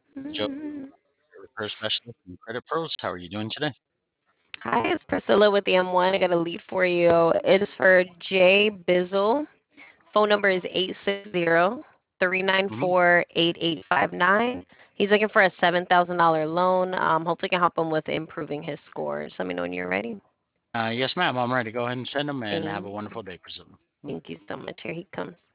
Joe, Mm. repair specialist from Credit Pros. How are you doing today? Hi, it's Priscilla with the M1. I got a lead for you. It is for Jay Bizzle. Phone number is 860 394 hmm 8859. He's looking for a $7,000 loan. Hopefully, can help him with improving his score. Just let me know when you're ready. Yes, ma'am. I'm ready. Go ahead and send them and have a Thank, wonderful day, Priscilla. thank you so much. Here he comes.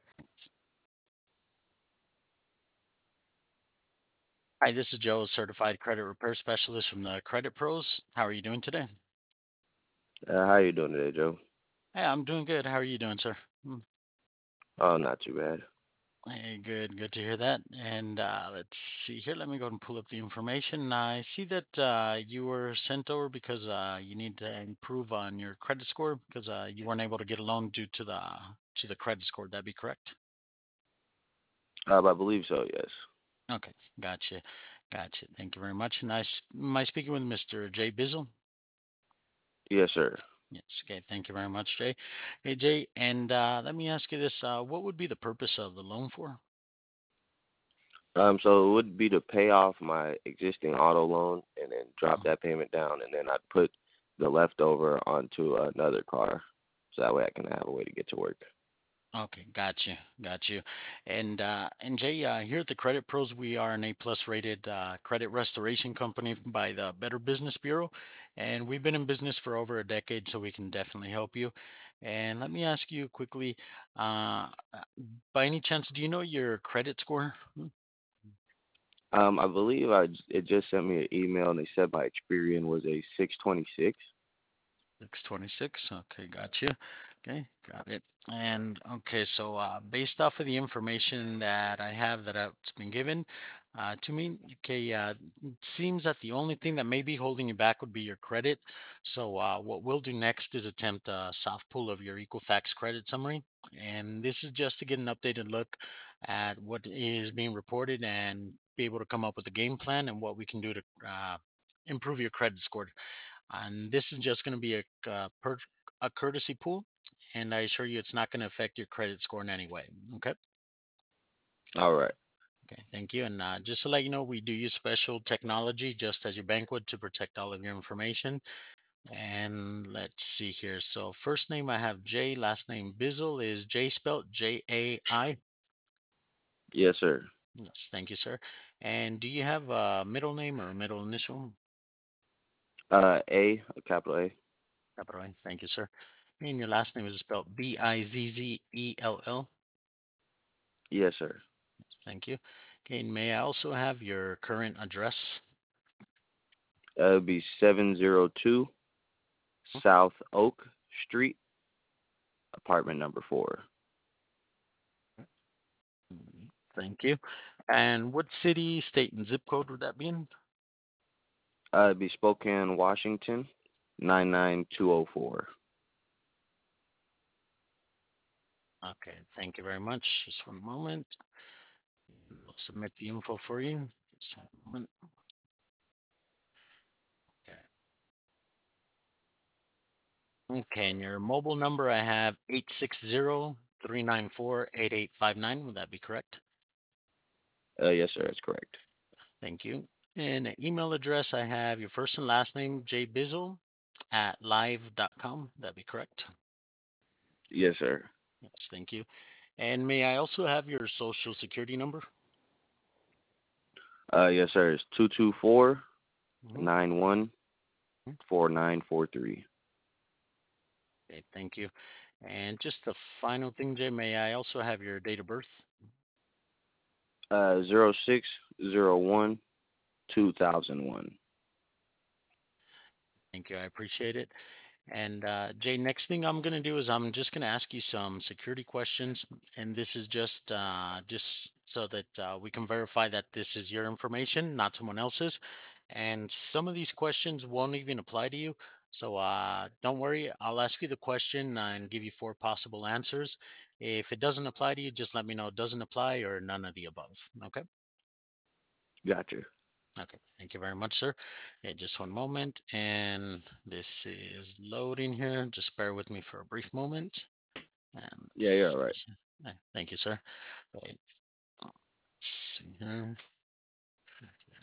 Hi, this is Joe, certified credit repair specialist from the Credit Pros. How are you doing today? How you doing today, Joe? Hey, I'm doing good. How are you doing, sir? Oh, not too bad. Hey, good. Good to hear that. And let's see here. Let me go and pull up the information. I see that you were sent over because you need to improve on your credit score because you weren't able to get a loan due to the credit score. That be correct? I believe so. Yes. Okay, gotcha. Gotcha. Thank you very much. Nice. Am I speaking with Mr. Jay Bizzle? Yes, sir. Yes. Okay. Thank you very much, Jay. Hey, Jay, and let me ask you this: what would be the purpose of the loan for? So it would be to pay off my existing auto loan and then drop Mhm. that payment down, and then I'd put the leftover onto another car, so that way I can have a way to get to work. Okay, got you, got you. And Jay, here at the Credit Pros, we are an A+ rated credit restoration company by the Better Business Bureau, and we've been in business for over a decade, so we can definitely help you. And let me ask you quickly, by any chance, do you know your credit score? I believe it just sent me an email and they said my Experian was a 626. 626. Okay, got you. Okay, got it. And okay, so based off of the information that I have that's been given to me, okay, it seems that the only thing that may be holding you back would be your credit. So what we'll do next is attempt a soft pull of your Equifax credit summary, and this is just to get an updated look at what is being reported and be able to come up with a game plan and what we can do to improve your credit score. And this is just going to be a courtesy pool, and I assure you it's not going to affect your credit score in any way. Okay. All right. Okay, thank you. And just to let you know, we do use special technology just as your bank would to protect all of your information. And let's see here. So first name I have J, last name Bizzle is J spelled Jai. Yes, sir. Yes, thank you, sir. And do you have a middle name or a middle initial? A capital A. Capital A. Thank you, sir. And your last name is spelled Bizzell. Yes, sir. Thank you. Okay, and may I also have your current address? It'd be 702 South Oak Street, apartment number 4. Thank you. And what city, state, and zip code would that be in? It'd be Spokane, Washington, 99204. Okay, thank you very much. Just one moment. I'll submit the info for you. Just one moment. Okay. Okay, and your mobile number I have 860 394 8859. Would that be correct? Yes, sir. That's correct. Thank you. And an email address I have your first and last name, jbizzle at live.com. That'd be correct. Yes, sir. Yes, thank you. And may I also have your social security number? Yes, sir. It's 224 Mhm. 914943. Okay, thank you. And just the final thing, Jay, may I also have your date of birth? 0601 2001. Thank you. I appreciate it. And Jay, next thing I'm going to do is I'm just going to ask you some security questions, and this is just so that we can verify that this is your information, not someone else's. And some of these questions won't even apply to you. So don't worry. I'll ask you the question and give you four possible answers. If it doesn't apply to you, just let me know it doesn't apply or none of the above. Okay. Gotcha. Okay, thank you very much, sir. Yeah, just one moment, and this is loading here. Just bear with me for a brief moment. And Yeah, you're all right. thank you, sir. Wait, let's see here.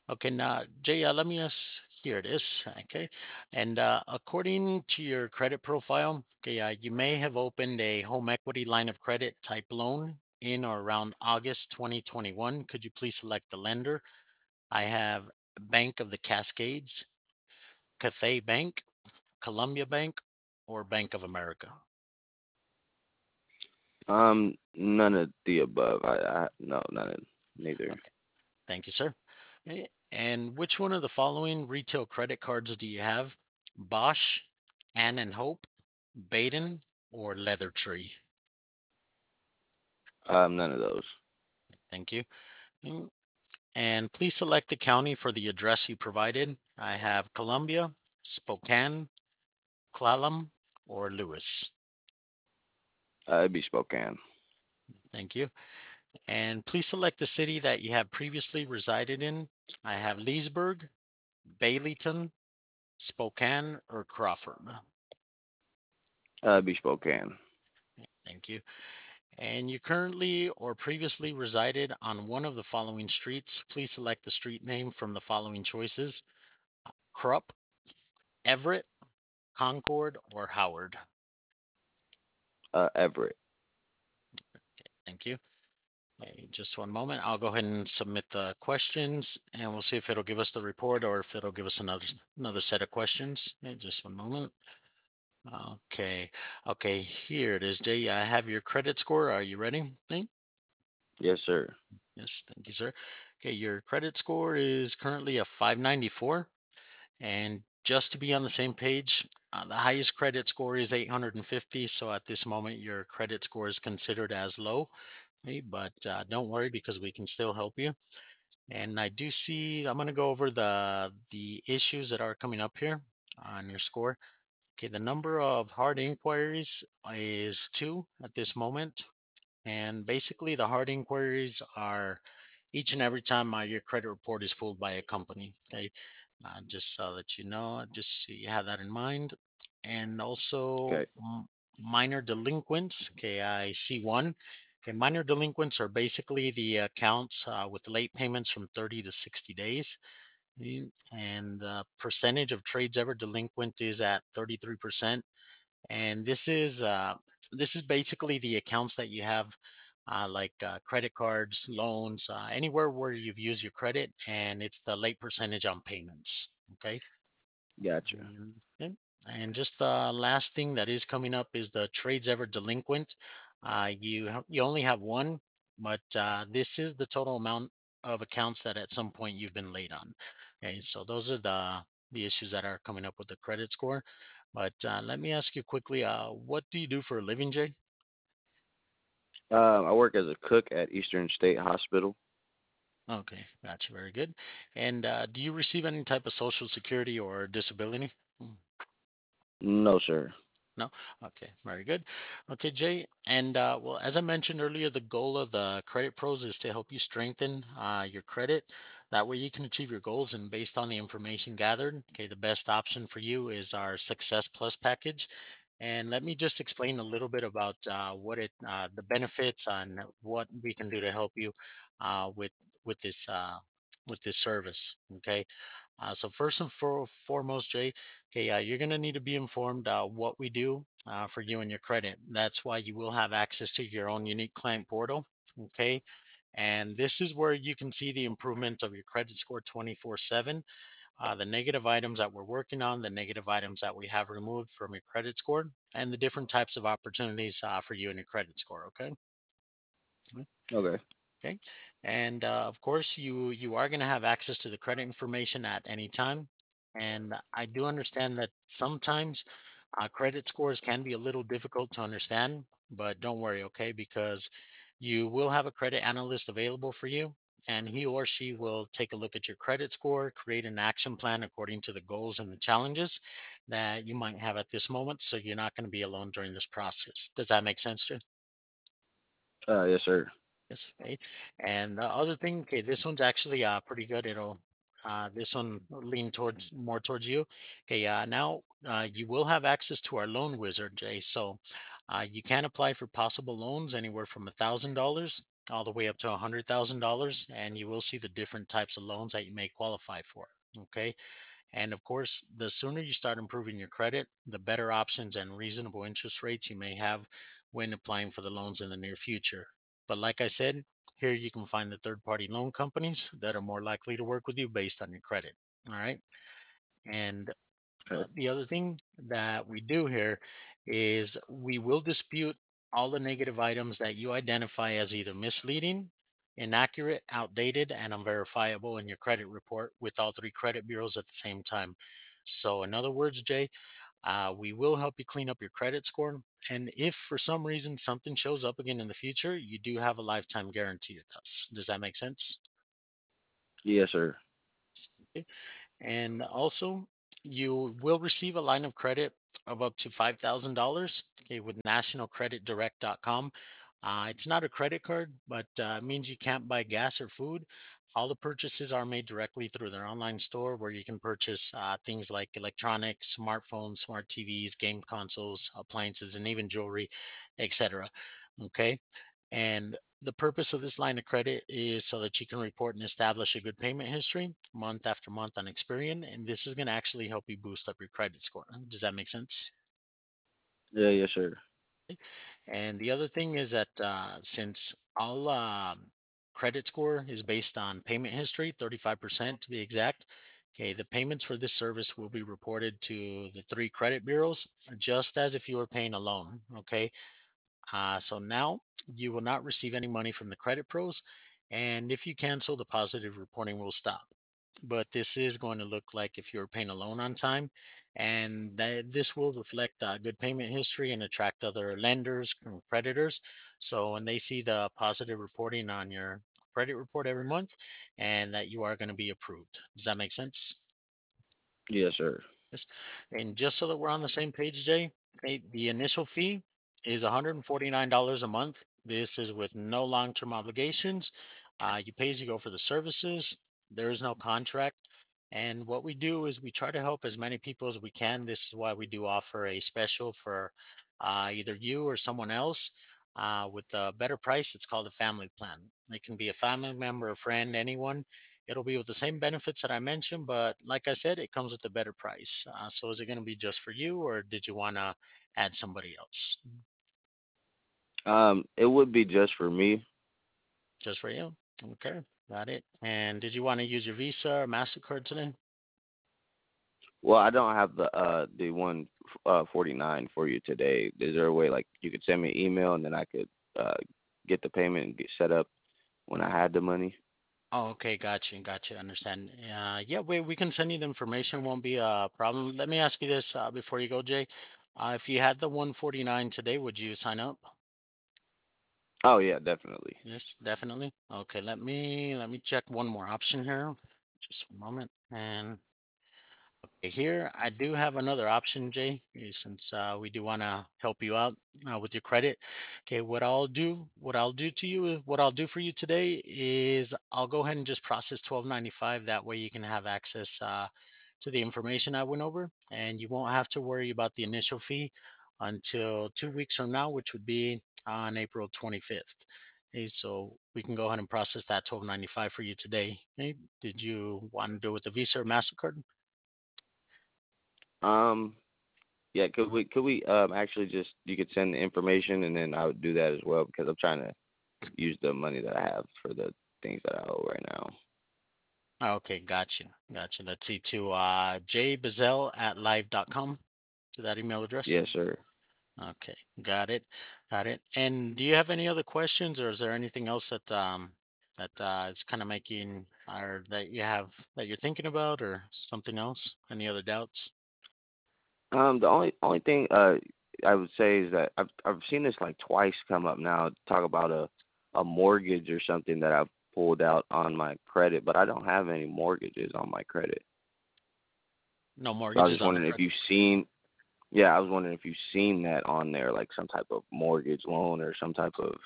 Okay, now, Jay, let me ask. Here it is. Okay, and according to your credit profile, okay, you may have opened a home equity line of credit type loan in or around August 2021. Could you please select the lender? I have Bank of the Cascades, Cathay Bank, Columbia Bank, or Bank of America. None of the above. I no, none of neither. Okay, thank you, sir. And which one of the following retail credit cards do you have? Bosch, Ann and Hope, Baden, or Leather Tree? None of those. Thank you. Mm, And please select the county for the address you provided. I have Columbia, Spokane, Clallam, or Lewis. It'd be Spokane. Thank you. And please select the city that you have previously resided in. I have Leesburg, Baileyton, Spokane, or Crawford. It'd be Spokane. Thank you. And you currently or previously resided on one of the following streets. Please select the street name from the following choices: Krupp, Everett, Concord, or Howard. Everett. Thank you. Just one moment. I'll go ahead and submit the questions and we'll see if it'll give us the report or if it'll give us another set of questions. Just one moment. Okay. Okay, here it is, Jay. I have your credit score. Are you ready? Yes, sir. Yes, thank you, sir. Okay, your credit score is currently a 594. And just to be on the same page, the highest credit score is 850. So at this moment, your credit score is considered as low. Okay, but don't worry because we can still help you. And I do see, I'm going to go over the issues that are coming up here on your score. Okay, the number of hard inquiries is two at this moment. And basically, the hard inquiries are each and every time your credit report is pulled by a company. Okay, just so that you know, just so you have that in mind. And also Okay. minor delinquents. Okay, I see one. Okay, minor delinquents are basically the accounts with late payments from 30 to 60 days. And the percentage of trades ever delinquent is at 33%. And this is basically the accounts that you have, like credit cards, loans, anywhere where you've used your credit, and it's the late percentage on payments. Okay. Gotcha. Okay. And just the last thing that is coming up is the trades ever delinquent. You only have one, but this is the total amount of accounts that at some point you've been late on. Okay, so those are the issues that are coming up with the credit score. But let me ask you quickly, what do you do for a living, Jay? I work as a cook at Eastern State Hospital. Okay, gotcha. Very good. And do you receive any type of social security or disability? Mm. No, sir. No? Okay, very good. Okay, Jay. And well, as I mentioned earlier, the goal of the Credit Pros is to help you strengthen your credit. That way you can achieve your goals. And based on the information gathered, okay, the best option for you is our Success Plus package. And let me just explain a little bit about the benefits and what we can do to help you uh, with with this uh, with this service. Okay. So first and foremost, Jay, okay, you're going to need to be informed what we do for you and your credit. That's why you will have access to your own unique client portal. Okay. And this is where you can see the improvement of your credit score 24/7, the negative items that we're working on, the negative items that we have removed from your credit score, and the different types of opportunities for you and your credit score. Okay. Okay. Okay. And of course, you are going to have access to the credit information at any time. And I do understand that sometimes credit scores can be a little difficult to understand, but don't worry, okay? Because you will have a credit analyst available for you, and he or she will take a look at your credit score, create an action plan according to the goals and the challenges that you might have at this moment. So you're not going to be alone during this process. Does that make sense, Jay? Yes, sir. Yes, okay. And the other thing, okay, this one's actually pretty good. It'll this one will lean towards more towards you. Okay, now you will have access to our loan wizard, Jay. So you can apply for possible loans anywhere from $1,000 all the way up to $100,000, and you will see the different types of loans that you may qualify for. Okay. And of course, the sooner you start improving your credit, the better options and reasonable interest rates you may have when applying for the loans in the near future. But like I said, here you can find the third party loan companies that are more likely to work with you based on your credit. All right. And Okay. the other thing that we do here is we will dispute all the negative items that you identify as either misleading, inaccurate, outdated, and unverifiable in your credit report with all three credit bureaus at the same time. So, in other words, Jay, we will help you clean up your credit score. And if for some reason something shows up again in the future, you do have a lifetime guarantee with us. Does that make sense? Yes, sir. Okay. And also, you will receive a line of credit of up to $5,000, okay, with nationalcreditdirect.com. It's not a credit card, but it means you can't buy gas or food. All the purchases are made directly through their online store where you can purchase things like electronics, smartphones, smart TVs, game consoles, appliances, and even jewelry, etc. Okay. And the purpose of this line of credit is so that you can report and establish a good payment history month after month on Experian. And this is going to actually help you boost up your credit score. Does that make sense? Yeah, yes, sir. And the other thing is that since all credit score is based on payment history, 35% to be exact. Okay, the payments for this service will be reported to the three credit bureaus just as if you were paying a loan. Okay, so now you will not receive any money from the credit pros. And if you cancel, the positive reporting will stop. But this is going to look like if you're paying a loan on time. And this will reflect good payment history and attract other lenders and creditors. So when they see the positive reporting on your credit report every month, and that you are going to be approved. Does that make sense? Yes, sir. Yes. And just so that we're on the same page, Jay, okay, the initial fee is $149 a month. This is with no long term obligations. You pay as you go for the services. There is no contract. And what we do is we try to help as many people as we can. This is why we do offer a special for either you or someone else with a better price. It's called a family plan. It can be a family member, a friend, anyone. It'll be with the same benefits that I mentioned, but like I said, it comes with a better price. So is it going to be just for you, or did you want to add somebody else? It would be just for me. Just for you. Okay, got it. And did you want to use your Visa or Mastercard today? Well, I don't have the 149 for you today. Is there a way like you could send me an email and then I could uh get the payment and get set up when I had the money? Oh, okay, got you. Understand. Yeah, we can send you the information. Won't be a problem. Let me ask you this before you go, Jay. If you had the 149 today, would you sign up? Oh yeah, definitely. Yes, definitely. Okay, let me check one more option here. Just a moment. And okay, here I do have another option, Jay, since we do want to help you out with your credit. Okay, what I'll do to you, what I'll do for you today is I'll go ahead and just process 1295. That way you can have access to the information I went over, and you won't have to worry about the initial fee until 2 weeks from now, which would be on April 25th. Okay, so we can go ahead and process that 1295 for you today. Okay, did you want to do it with a Visa or Mastercard? Um, yeah, could we actually just you could send the information and then I would do that as well because I'm trying to use the money that I have for the things that I owe right now. Okay, gotcha. Gotcha. Let's see to jbazell at live.com to that email address. Yes, sir. Okay, got it. Got it. And do you have any other questions, or is there anything else that is kind of making, or that you have that you're thinking about, or something else? Any other doubts? The only thing I would say is that I've seen this like twice come up now. Talk about a mortgage or something that I've pulled out on my credit, but I don't have any mortgages on my credit. No So I was mortgages just on the wondering if credit. you've seen. Yeah, I was wondering if you've seen that on there, like some type of mortgage loan or some type of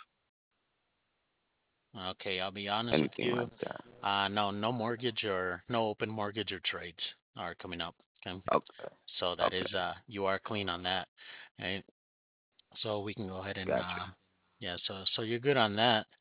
Okay, I'll be honest with anything like you. that. No, no mortgage or no open mortgage or trades are coming up. Okay. Okay. So that is Okay. you are clean on that. Right? So we can go ahead and Gotcha. yeah, so you're good on that.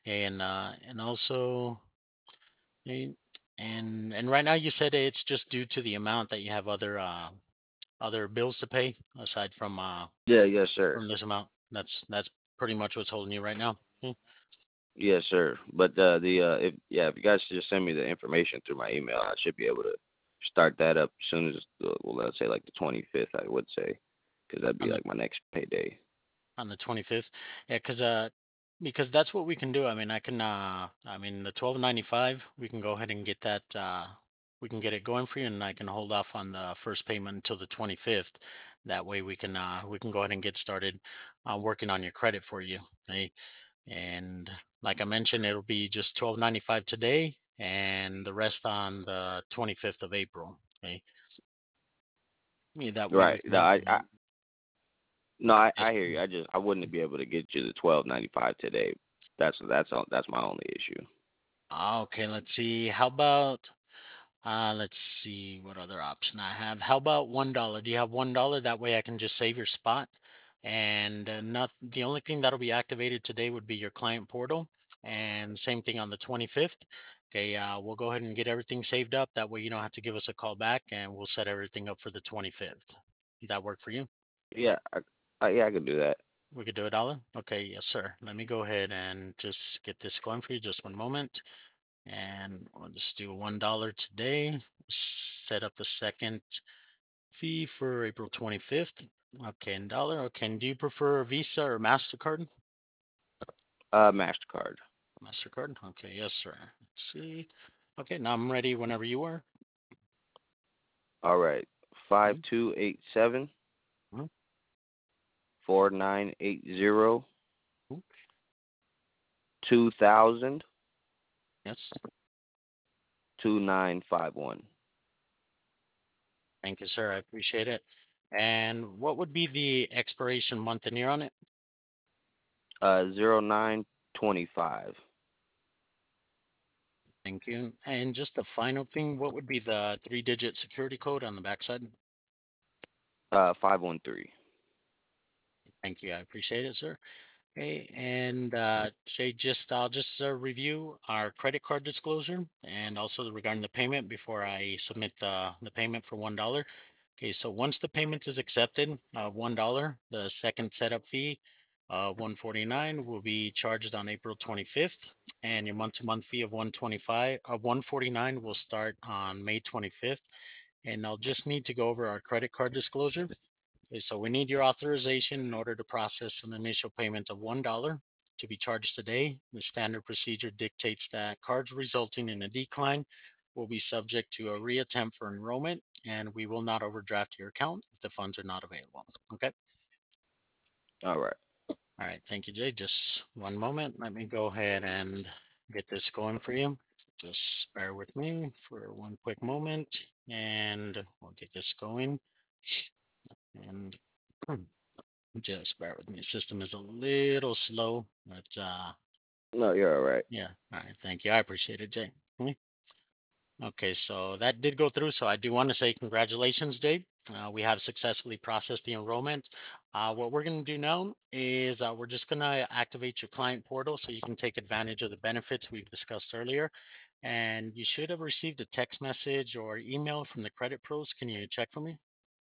And also, eh, and right now you said it's just due to the amount that you have other bills to pay aside Yeah, yes, sir. from this amount. That's pretty much what's holding you right now. Hmm. Yes, sir. But if you guys just send me the information through my email, I should be able to start that up as soon as well, let's say like the 25th, I would say, because that'd be On the like my next payday. on the 25th. Yeah, because that's what we can do. I mean, I mean the 12.95, we can go ahead and get that we can get it going for you, and I can hold off on the first payment until the 25th. That way we can go ahead and get started working on your credit for you. Okay? And like I mentioned, it'll be just 12.95 today and the rest on the 25th of April. Okay. Yeah, that way we Right. can No, I just hear you. I wouldn't be able to get you the 12.95 today. That's my only issue. okay, let's see. How about let's see what other option I have. How about $1? Do you have $1? That way I can just save your spot. And not the only thing that'll be activated today would be your client portal. And same thing on the 25th. Okay, we'll go ahead and get everything saved up. That way you don't have to give us a call back and we'll set everything up for the 25th. Did that work for you? Yeah, I could do that. We could do it, Alan? Okay, yes, sir. Let me go ahead and just get this going for you. Just one moment. And we'll just do $1 today. Set up the second fee for April 25th. Okay, and dollar. Okay, and do you prefer Visa or MasterCard? Mastercard. MasterCard. Okay, yes, sir. Let's see. Okay, now I'm ready whenever you are. All right. Five Mhm, two eight seven mhm, 4980 mhm. 2000 Yes. 2951. Thank you, sir. I appreciate it. And what would be the expiration month and year on it? 0925. Thank you. And just the final thing, what would be the three-digit security code on the backside? 513. Thank you. I appreciate it, sir. Okay, and Jay, I'll just review our credit card disclosure and also regarding the payment before I submit the payment for $1. Okay, so once the payment is accepted, $1, the second setup fee, 149 will be charged on April 25th, and your month-to-month fee of 149 will start on May 25th. And I'll just need to go over our credit card disclosure. Okay, so we need your authorization in order to process an initial payment of $1 to be charged today. The standard procedure dictates that cards resulting in a decline will be subject to a reattempt for enrollment, and we will not overdraft your account if the funds are not available. Okay. All right. All right. Thank you, Jay. Just one moment. Let me go ahead and get this going for you. Just bear with me for one quick moment, and we'll get this going. And just bear with me. The system is a little slow, but No, you're all right. yeah. All right. Thank you. I appreciate it, Jay. Okay, so that did go through. So I do want to say congratulations, Jay. We have successfully processed the enrollment. What we're going to do now is we're just going to activate your client portal so you can take advantage of the benefits we've discussed earlier. And you should have received a text message or email from the credit pros. Can you check for me?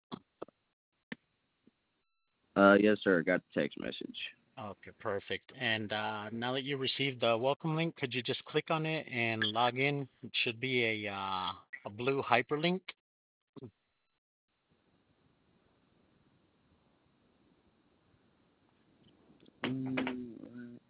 Yes, sir. Got the text message. Okay, perfect. And now that you received the welcome link, could you just click on it and log in? It should be a blue hyperlink. Mm,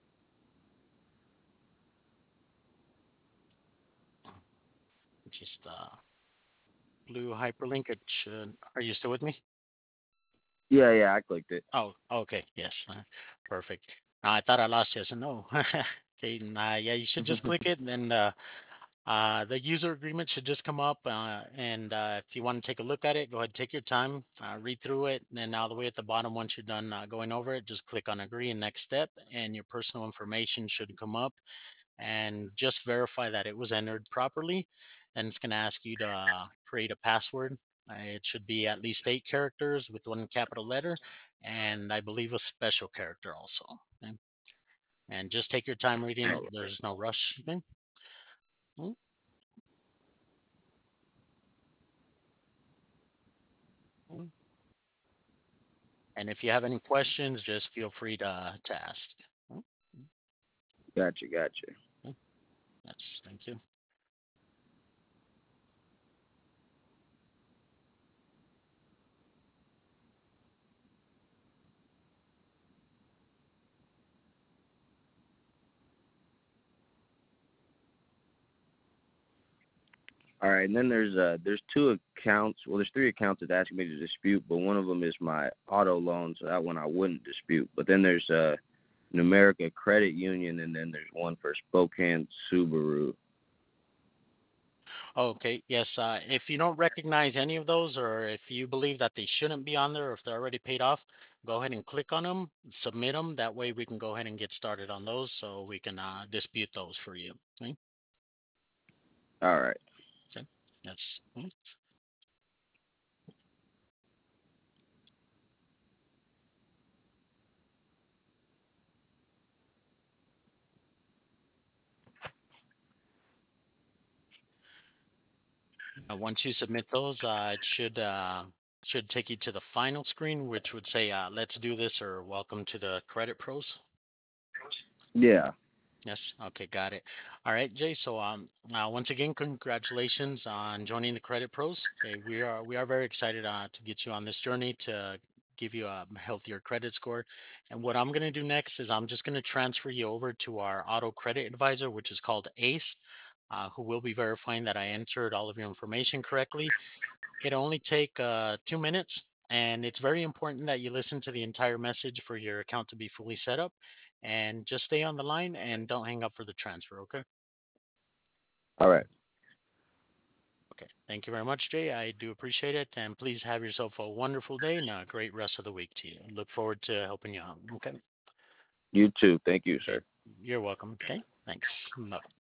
Just blue hyperlink. It should. Are you still with me? yeah, yeah, I clicked it. Oh, okay. Yes. Perfect. I thought I lost you. So no. Okay. Yeah, you should just click it, and then the user agreement should just come up. And if you want to take a look at it, go ahead, take your time, read through it. And then all the way at the bottom, once you're done going over it, just click on agree and next step, and your personal information should come up. And just verify that it was entered properly. And it's going to ask you to create a password. It should be at least 8 characters with one capital letter, and I believe a special character also. Okay. And just take your time reading it. There's no rush. Okay? Mm, mm. And if you have any questions, just feel free to ask. Mm, Gotcha, gotcha. mm. Yes, thank you. All right, and then there's two accounts. Well, there's three accounts that's asking me to dispute, but one of them is my auto loan, so that one I wouldn't dispute. But then there's Numerica Credit Union, and then there's one for Spokane Subaru. Okay, yes. If you don't recognize any of those, or if you believe that they shouldn't be on there, or if they're already paid off, go ahead and click on them, submit them. That way we can go ahead and get started on those so we can dispute those for you. Okay? All right. Okay. Yes. Mhm. Once you submit those, it should take you to the final screen, which would say "Let's do this" or "Welcome to the Credit Pros." Yeah. Yes. Okay, got it. All right, Jay. So once again, congratulations on joining the Credit Pros. Okay, we are very excited to get you on this journey to give you a healthier credit score. And what I'm gonna do next is I'm just gonna transfer you over to our auto credit advisor, which is called ACE, who will be verifying that I entered all of your information correctly. It'll only take 2 minutes, and it's very important that you listen to the entire message for your account to be fully set up. And just stay on the line and don't hang up for the transfer, okay? All right. Okay. Thank you very much, Jay. I do appreciate it. And please have yourself a wonderful day and a great rest of the week to you. Look forward to helping you out. Okay. You too. Thank you, Okay. sir. You're welcome. Okay. Thanks. Bye.